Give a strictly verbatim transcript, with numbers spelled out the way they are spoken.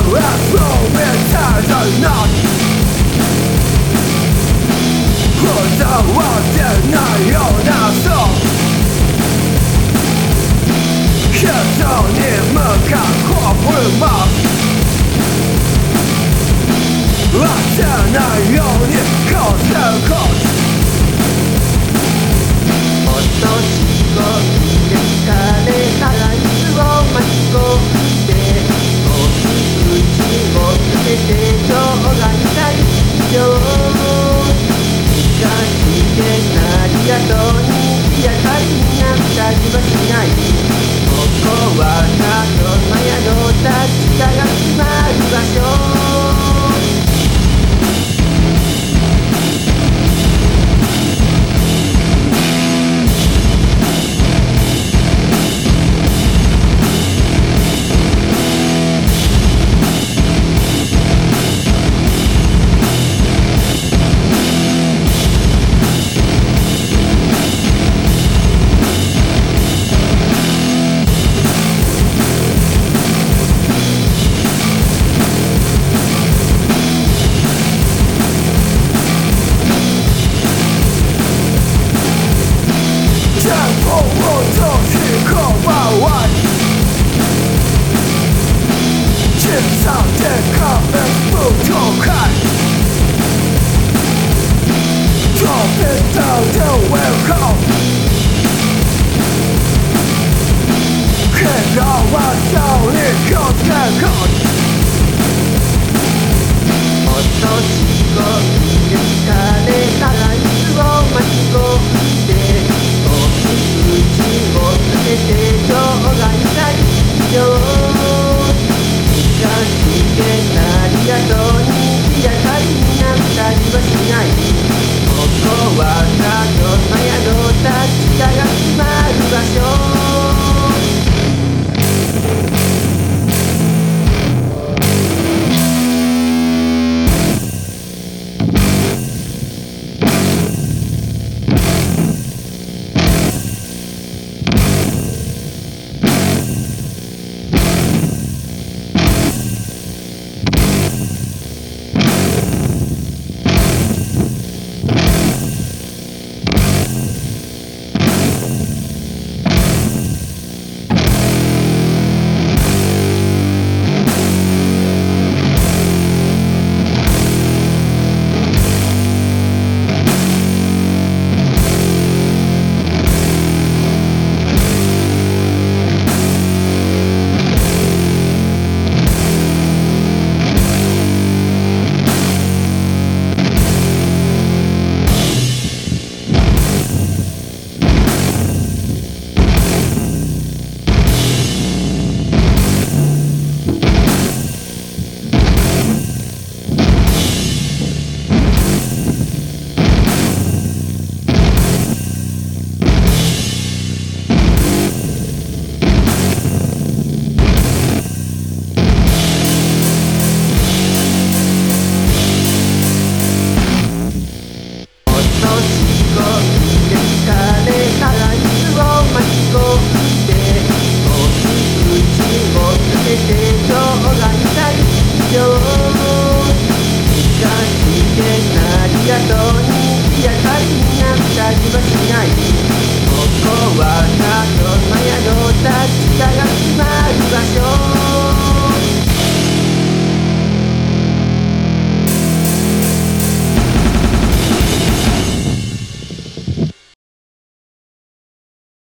as moving times are not こだわってないようなそう人に向かうこぶま忘れないようにこうすることもっと仕事で疲れたらいつを待ち込んで僕うちを捨ててちょうがいたいよ気がしてなりがとうにやかりになったりはしないここはたとまやの立ちがが決まる場所もっと仕事